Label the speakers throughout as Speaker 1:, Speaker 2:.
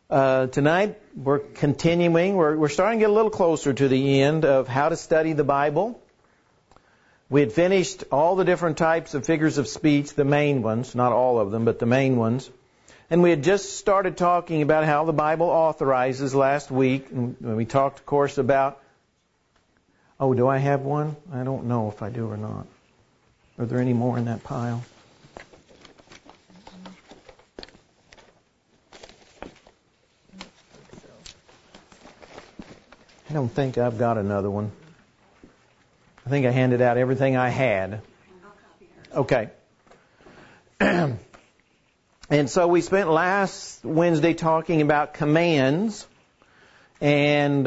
Speaker 1: Tonight we're continuing. We're starting to get a little closer to the end of how to study the Bible. We had finished all the different types of figures of speech, the main ones, not all of them, but the main ones. And we had just started talking about how the Bible authorizes last week. And we talked, of course, about, oh, do I have one? I don't know if I do or not. Are there any more in that pile? I don't think I've got another one. I think I handed out everything I had. Okay. And so we spent last Wednesday talking about commands and,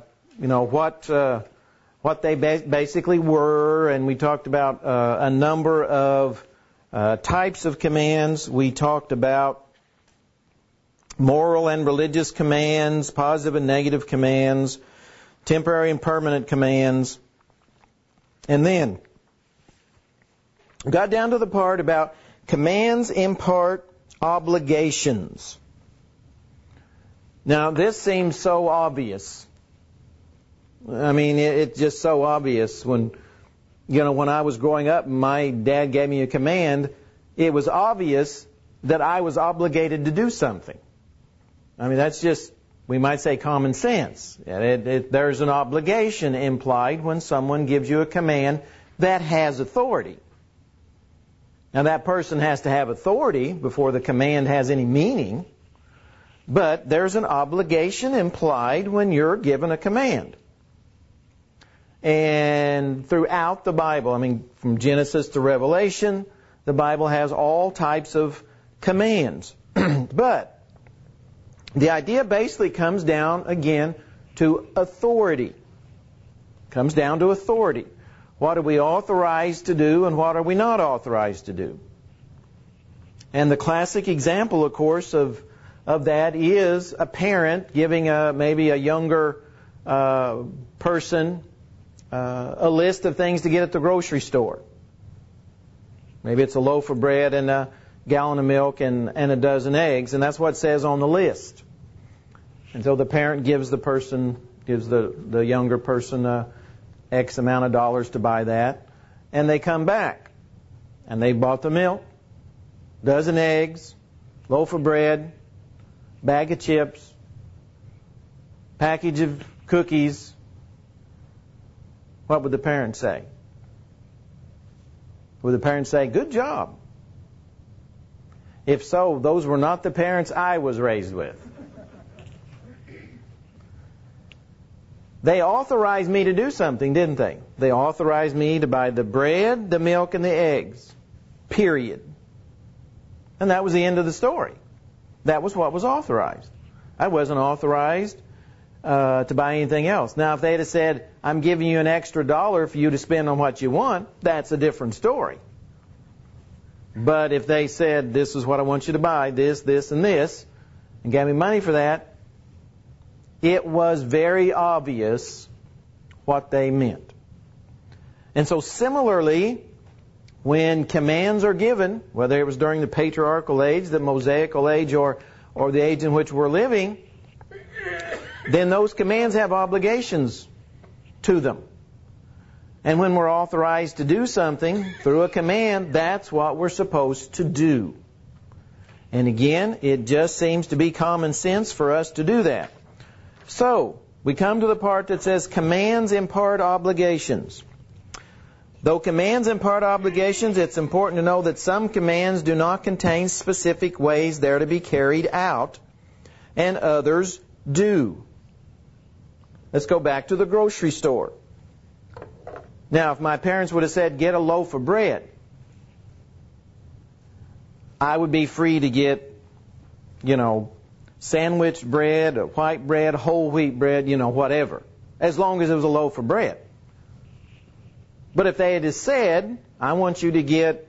Speaker 1: what they basically were. And we talked about a number of types of commands. We talked about moral and religious commands, positive and negative commands, temporary and permanent commands. And then got down to the part about commands impart obligations. Now, this seems so obvious. I mean, it's just so obvious. When I was growing up, my dad gave me a command. It was obvious that I was obligated to do something. I mean, that's just, we might say, common sense. There's an obligation implied when someone gives you a command that has authority. Now, that person has to have authority before the command has any meaning, but there's an obligation implied when you're given a command. And throughout the Bible, I mean, from Genesis to Revelation, the Bible has all types of commands. But the idea basically comes down, again, to authority. Comes down to authority. What are we authorized to do and what are we not authorized to do? And the classic example, of course, of that is a parent giving maybe a younger person a list of things to get at the grocery store. Maybe it's a loaf of bread and a gallon of milk and a dozen eggs, and that's what it says on the list. And so the parent gives the younger person X amount of dollars to buy that, and they come back, and they bought the milk, dozen eggs, loaf of bread, bag of chips, package of cookies. What would the parent say? Would the parent say, "Good job"? If so, those were not the parents I was raised with. They authorized me to do something, didn't they? They authorized me to buy the bread, the milk, and the eggs. Period. And that was the end of the story. That was what was authorized. I wasn't authorized to buy anything else. Now, if they'd have said, "I'm giving you an extra $1 for you to spend on what you want," that's a different story. But if they said, "This is what I want you to buy, this, and this," and gave me money for that, it was very obvious what they meant. And so similarly, when commands are given, whether it was during the patriarchal age, the Mosaical age, or the age in which we're living, then those commands have obligations to them. And when we're authorized to do something through a command, that's what we're supposed to do. And again, it just seems to be common sense for us to do that. So, we come to the part that says commands impart obligations. Though commands impart obligations, it's important to know that some commands do not contain specific ways they're to be carried out, and others do. Let's go back to the grocery store. Now, if my parents would have said, "Get a loaf of bread," I would be free to get, sandwich bread, white bread, whole wheat bread, whatever, as long as it was a loaf of bread. But if they had said, "I want you to get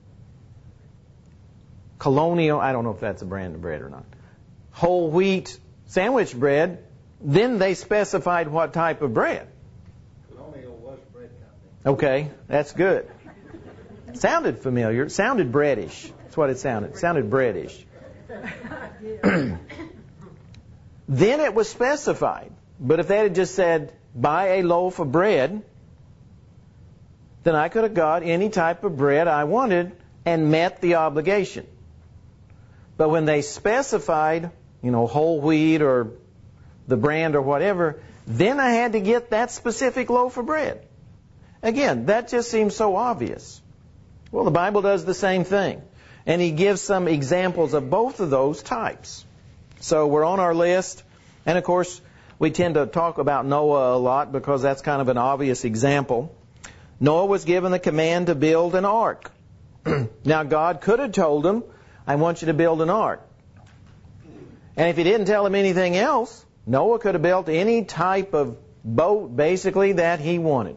Speaker 1: Colonial," I don't know if that's a brand of bread or not, whole wheat sandwich bread, then they specified what type of bread.
Speaker 2: Colonial was bread company.
Speaker 1: Okay, that's good. Sounded familiar. It sounded breadish. That's what it sounded. It sounded breadish. then it was specified. But if they had just said, buy a loaf of bread, then I could have got any type of bread I wanted and met the obligation. But when they specified, whole wheat or the brand or whatever, then I had to get that specific loaf of bread. Again, that just seems so obvious. Well, the Bible does the same thing. And He gives some examples of both of those types. So we're on our list. And of course, we tend to talk about Noah a lot because that's kind of an obvious example. Noah was given the command to build an ark. Now, God could have told him, I want you to build an ark. And if He didn't tell him anything else, Noah could have built any type of boat, basically, that he wanted.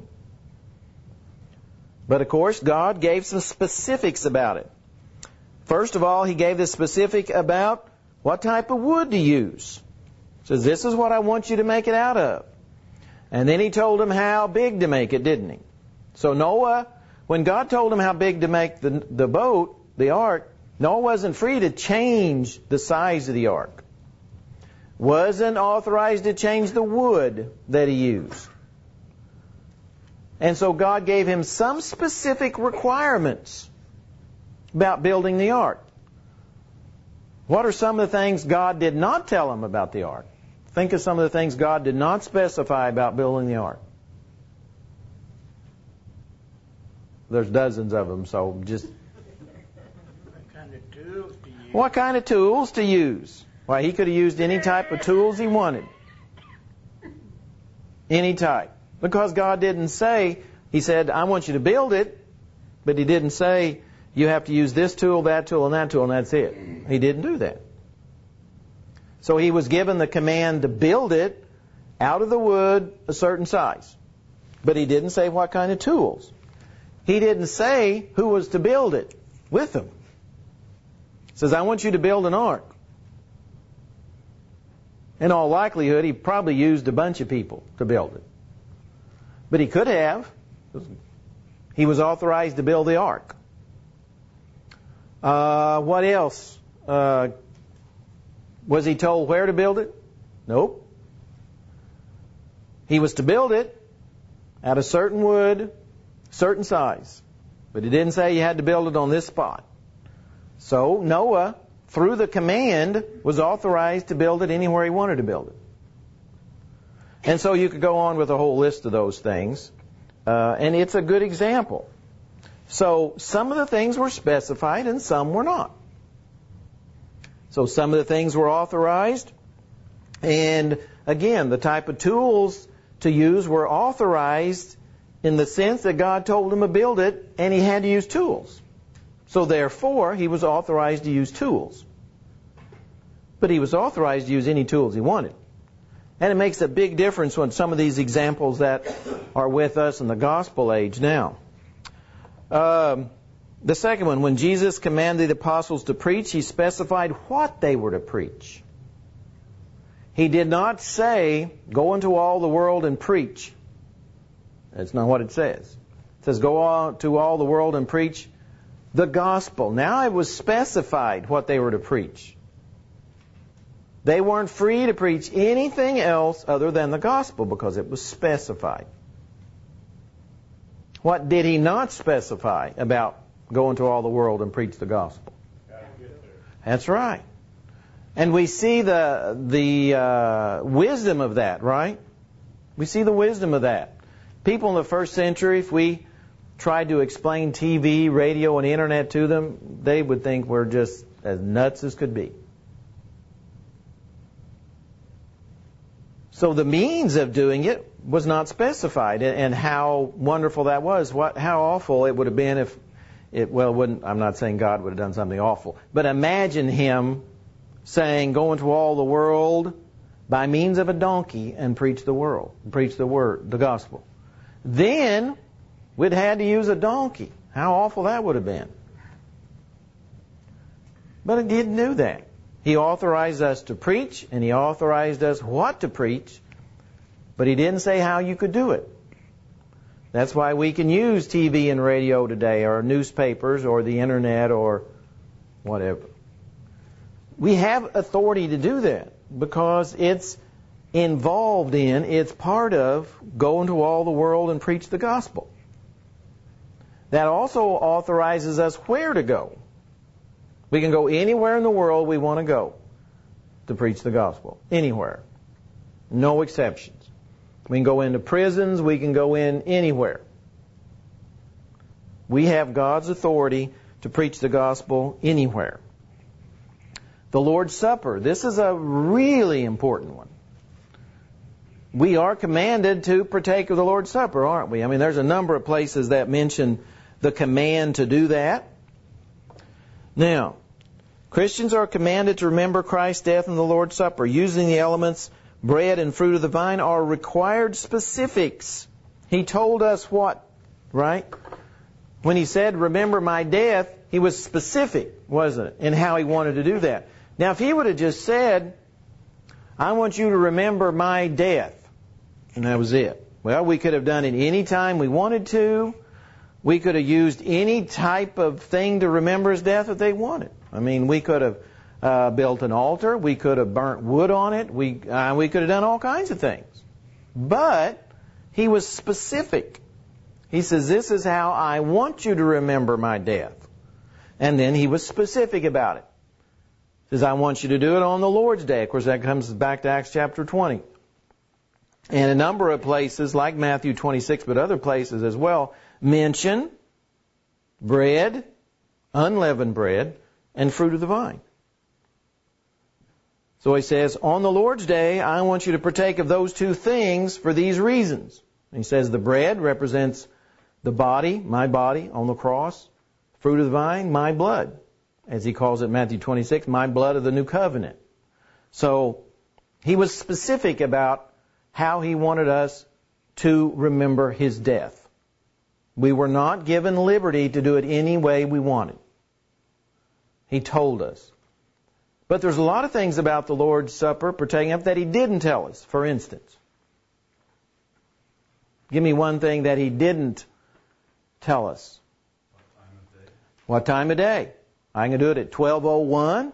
Speaker 1: But of course, God gave some specifics about it. First of all, He gave the specific about what type of wood to use. He says, this is what I want you to make it out of. And then He told him how big to make it, didn't He? So Noah, when God told him how big to make the boat, the ark, Noah wasn't free to change the size of the ark. Wasn't authorized to change the wood that he used. And so God gave him some specific requirements about building the ark. What are some of the things God did not tell him about the ark? Think of some of the things God did not specify about building the ark. There's dozens of them, so just... What kind of tools to use? Why, he could have used any type of tools he wanted. Any type. Because God didn't say, He said, I want you to build it, but He didn't say, you have to use this tool, that tool, and that tool, and that's it. He didn't do that. So he was given the command to build it out of the wood a certain size. But He didn't say what kind of tools. He didn't say who was to build it with him. He says, I want you to build an ark. In all likelihood, He probably used a bunch of people to build it. But He could have. He was authorized to build the ark. What else? Was He told where to build it? Nope. He was to build it out of certain wood, certain size. But He didn't say you had to build it on this spot. So Noah, through the command, was authorized to build it anywhere he wanted to build it. And so you could go on with a whole list of those things. And it's a good example. So some of the things were specified and some were not. So some of the things were authorized. And again, the type of tools to use were authorized in the sense that God told him to build it and he had to use tools. So therefore, he was authorized to use tools. But he was authorized to use any tools he wanted. And it makes a big difference when some of these examples that are with us in the gospel age now. The second one, when Jesus commanded the apostles to preach, He specified what they were to preach. He did not say, go into all the world and preach. That's not what it says. It says, go out to all the world and preach the gospel. Now it was specified what they were to preach. They weren't free to preach anything else other than the gospel because it was specified. What did He not specify about going to all the world and preach the gospel? That's right. And we see the wisdom of that, right? We see the wisdom of that. People in the first century, if we tried to explain TV, radio, and internet to them, they would think we're just as nuts as could be. So the means of doing it was not specified, and how wonderful that was. How awful it would have been if it, well, it wouldn't. I'm not saying God would have done something awful, but imagine Him saying, "Go into all the world by means of a donkey and preach the word, the gospel." Then we'd had to use a donkey. How awful that would have been. But He didn't do that. He authorized us to preach, and He authorized us what to preach, but He didn't say how you could do it. That's why we can use TV and radio today, or newspapers, or the internet, or whatever. We have authority to do that. because it's involved in, it's part of, go into all the world and preach the gospel. That also authorizes us where to go. We can go anywhere in the world we want to go to preach the gospel. Anywhere. No exceptions. We can go into prisons, we can go in anywhere. We have God's authority to preach the gospel anywhere. The Lord's Supper. This is a really important one. We are commanded to partake of the Lord's Supper, aren't we? I mean, there's a number of places that mention the command to do that. Now, Christians are commanded to remember Christ's death in the Lord's Supper. Using the elements, bread and fruit of the vine, are required specifics. He told us what, right? When He said, remember my death, He was specific, wasn't it, in how He wanted to do that. Now, if He would have just said, I want you to remember my death, and that was it. Well, we could have done it any time we wanted to. We could have used any type of thing to remember His death if they wanted. I mean, we could have built an altar. We could have burnt wood on it. We could have done all kinds of things. But He was specific. He says, this is how I want you to remember my death. And then He was specific about it. He says, I want you to do it on the Lord's Day. Of course, that comes back to Acts chapter 20. And a number of places, like Matthew 26, but other places as well, mention bread, unleavened bread, and fruit of the vine. So He says, on the Lord's Day, I want you to partake of those two things for these reasons. And He says the bread represents the body, my body, on the cross. Fruit of the vine, my blood. As He calls it in Matthew 26, my blood of the new covenant. So He was specific about how He wanted us to remember His death. We were not given liberty to do it any way we wanted. He told us. But there's a lot of things about the Lord's Supper partaking of that He didn't tell us. For instance, give me one thing that He didn't tell us. What time of day? I can do it at 12:01.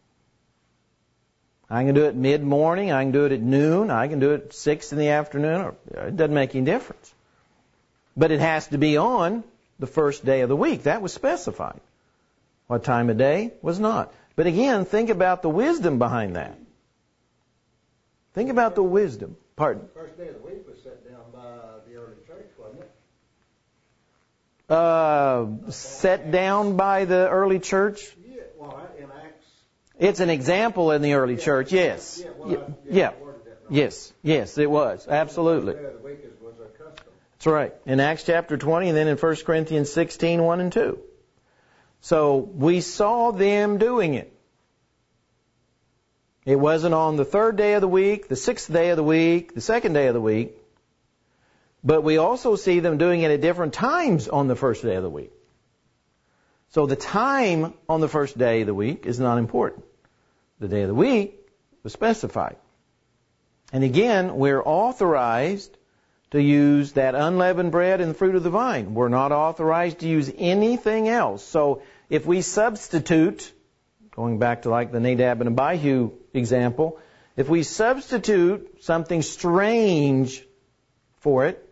Speaker 1: I can do it mid-morning. I can do it at noon. I can do it at 6 in the afternoon. It doesn't make any difference. But it has to be on the first day of the week. That was specified. What time of day was not. But again, think about the wisdom behind that. Think about the wisdom. Pardon?
Speaker 2: The first day of the week was set down by the early church, wasn't it?
Speaker 1: Set down by the early church?
Speaker 2: Yeah, well, in Acts.
Speaker 1: It's an example in the early church, yes. Yes, it was. Absolutely.
Speaker 2: The first day of the week was a custom.
Speaker 1: That's right. In Acts chapter 20 and then in 1 Corinthians 16, 1 and 2. So we saw them doing it. It wasn't on the third day of the week, the sixth day of the week, the second day of the week. But we also see them doing it at different times on the first day of the week. So the time on the first day of the week is not important. The day of the week was specified. And again, we're authorized to use that unleavened bread and the fruit of the vine. We're not authorized to use anything else. So if we substitute, going back to like the Nadab and Abihu example, if we substitute something strange for it,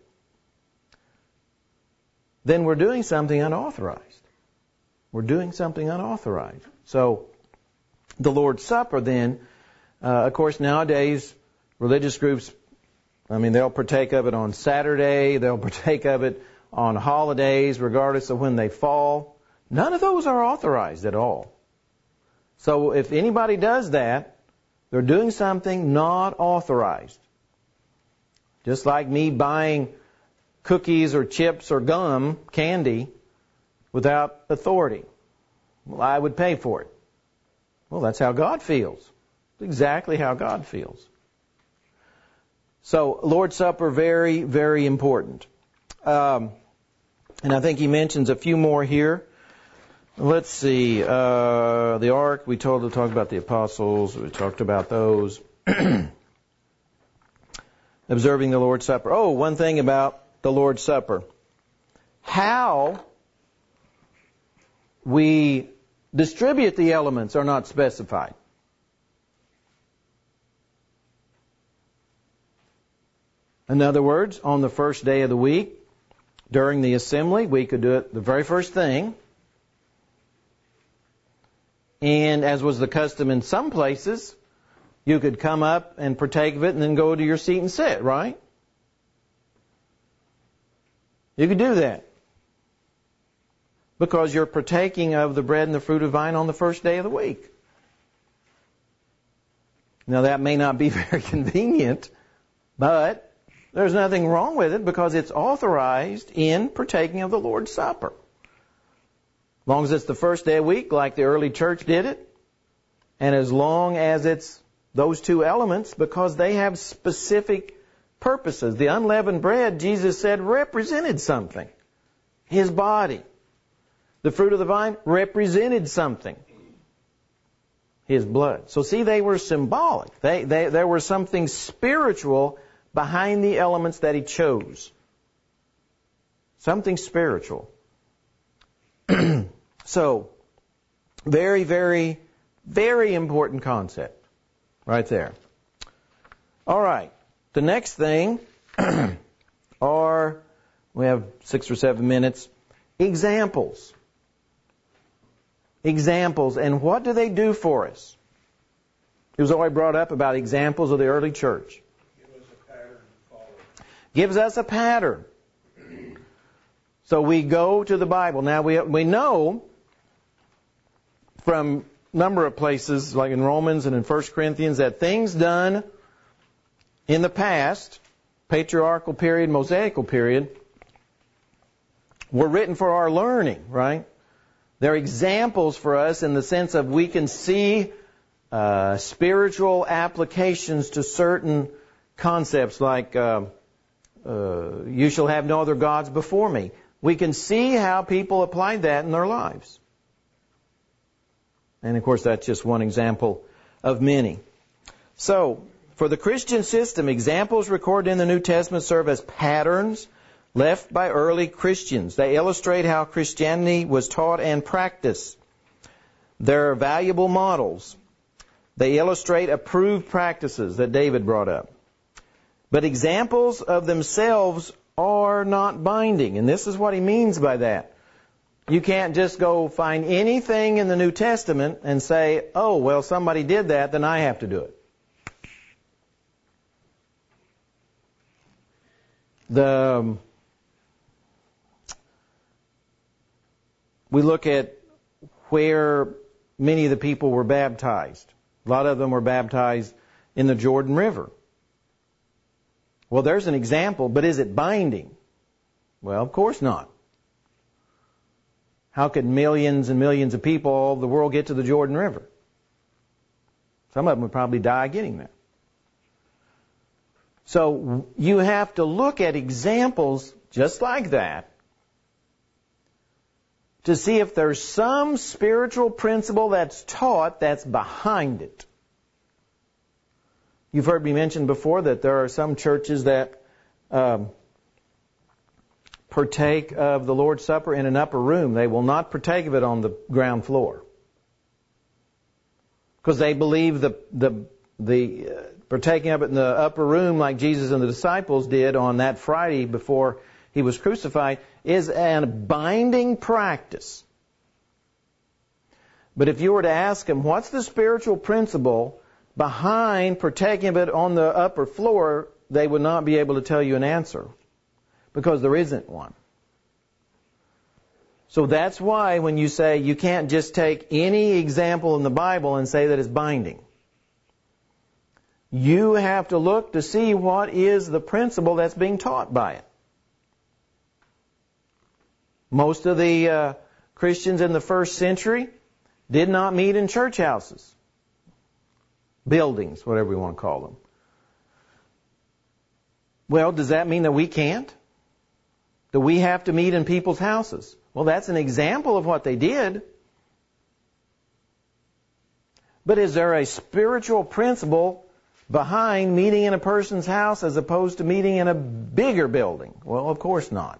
Speaker 1: then we're doing something unauthorized. We're doing something unauthorized. So the Lord's Supper then, of course nowadays religious groups, they'll partake of it on Saturday, they'll partake of it on holidays regardless of when they fall. None of those are authorized at all. So if anybody does that, they're doing something not authorized. Just like me buying cookies or chips or gum, candy, without authority. Well, I would pay for it. Well, that's how God feels. It's exactly how God feels. So, Lord's Supper, very, very important. And I think he mentions a few more here. Let's see. The ark, we talked about the apostles. We talked about those. Observing the Lord's Supper. Oh, one thing about the Lord's Supper. How we distribute the elements are not specified. In other words, on the first day of the week, during the assembly, we could do it the very first thing. And as was the custom in some places, you could come up and partake of it and then go to your seat and sit, right? You could do that. Because you're partaking of the bread and the fruit of the vine on the first day of the week. Now that may not be very convenient, but there's nothing wrong with it because it's authorized in partaking of the Lord's Supper. As long as it's the first day of the week, like the early church did it, and as long as it's those two elements, because they have specific purposes. The unleavened bread, Jesus said, represented something. His body. The fruit of the vine represented something. His blood. So see, they were symbolic. There was something spiritual behind the elements that He chose. Something spiritual. So, very, very, very important concept right there. All right. The next thing are, we have 6 or 7 minutes, examples. Examples. And what do they do for us? It was already brought up about examples of the early church.
Speaker 2: Give us a pattern to follow.
Speaker 1: Gives us a pattern. So we go to the Bible. Now we know from a number of places, like in Romans and in 1 Corinthians, that things done in the past, patriarchal period, Mosaical period, were written for our learning, right? They're examples for us in the sense of we can see spiritual applications to certain concepts like you shall have no other gods before me. We can see how people applied that in their lives. And of course, that's just one example of many. So, for the Christian system, examples recorded in the New Testament serve as patterns left by early Christians. They illustrate how Christianity was taught and practiced. They're valuable models. They illustrate approved practices that David brought up. But examples of themselves are not binding. And this is what he means by that. You can't just go find anything in the New Testament and say, oh, well, somebody did that, then I have to do it. We look at where many of the people were baptized. A lot of them were baptized in the Jordan River. Well, there's an example, but is it binding? Well, of course not. How could millions and millions of people all over the world get to the Jordan River? Some of them would probably die getting there. So you have to look at examples just like that to see if there's some spiritual principle that's taught that's behind it. You've heard me mention before that there are some churches that partake of the Lord's Supper in an upper room. They will not partake of it on the ground floor. Because they believe the partaking of it in the upper room like Jesus and the disciples did on that Friday before He was crucified is a binding practice. But if you were to ask them, what's the spiritual principle behind partaking of it on the upper floor, they would not be able to tell you an answer. Because there isn't one. So that's why when you say you can't just take any example in the Bible and say that it's binding. You have to look to see what is the principle that's being taught by it. Most of the Christians in the first century did not meet in church houses. Buildings, whatever we want to call them. Well, does that mean that we can't? Do we have to meet in people's houses? Well, that's an example of what they did. But is there a spiritual principle behind meeting in a person's house as opposed to meeting in a bigger building? Well, of course not.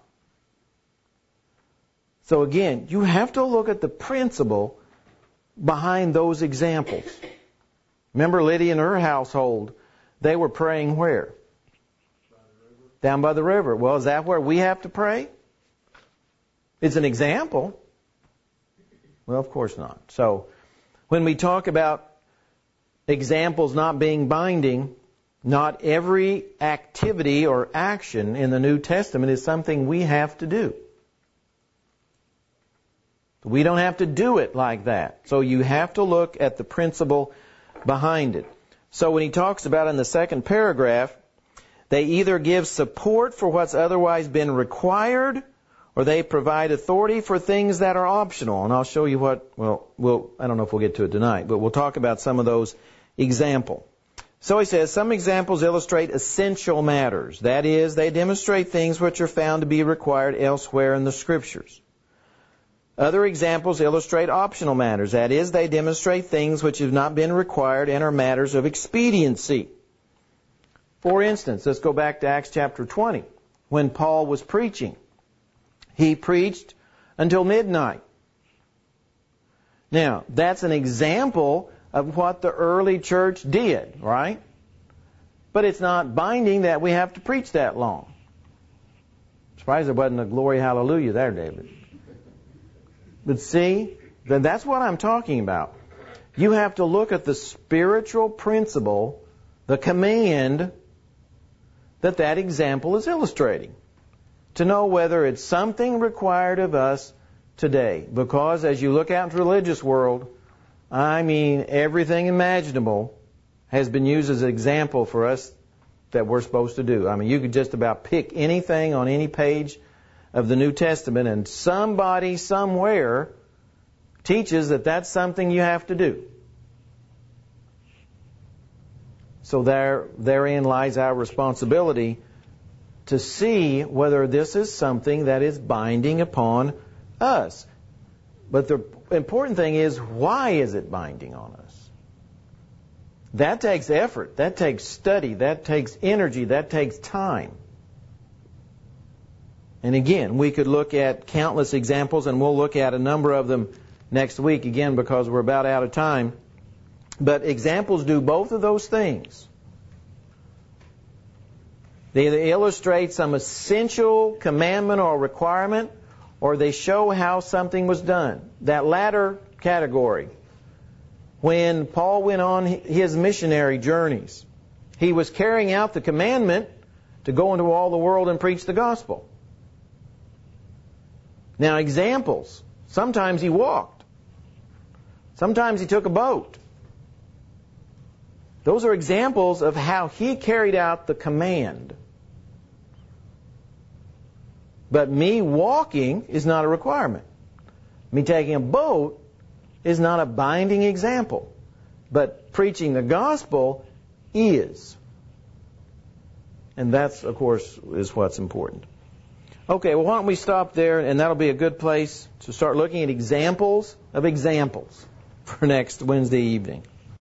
Speaker 1: So again, you have to look at the principle behind those examples. Remember Lydia and her household, they were praying where? down by the river. Well, is that where we have to pray? It's an example. Well, of course not. So, when we talk about examples not being binding, not every activity or action in the New Testament is something we have to do. We don't have to do it like that. So you have to look at the principle behind it. So when he talks about in the second paragraph, they either give support for what's otherwise been required, or they provide authority for things that are optional. And I'll show you what, I don't know if we'll get to it tonight, but we'll talk about some of those examples. So he says, some examples illustrate essential matters. That is, they demonstrate things which are found to be required elsewhere in the Scriptures. Other examples illustrate optional matters. That is, they demonstrate things which have not been required and are matters of expediency. For instance, let's go back to Acts chapter 20. When Paul was preaching, he preached until midnight. Now, that's an example of what the early church did, right? But it's not binding that we have to preach that long. Surprised there wasn't a glory hallelujah there, David. But see, that's what I'm talking about. You have to look at the spiritual principle, the command that example is illustrating, to know whether it's something required of us today. Because as you look out into the religious world, everything imaginable has been used as an example for us that we're supposed to do. You could just about pick anything on any page of the New Testament, and somebody somewhere teaches that that's something you have to do. So therein lies our responsibility to see whether this is something that is binding upon us. But the important thing is, why is it binding on us? That takes effort, that takes study, that takes energy, that takes time. And again, we could look at countless examples, and we'll look at a number of them next week, again, because we're about out of time. But examples do both of those things. They either illustrate some essential commandment or requirement, or they show how something was done. That latter category, when Paul went on his missionary journeys, he was carrying out the commandment to go into all the world and preach the gospel. Now, examples. Sometimes he walked. Sometimes he took a boat. Those are examples of how he carried out the command. But me walking is not a requirement. Me taking a boat is not a binding example. But preaching the gospel is. And that's, of course, is what's important. Okay, well, why don't we stop there, and that'll be a good place to start looking at examples of examples for next Wednesday evening.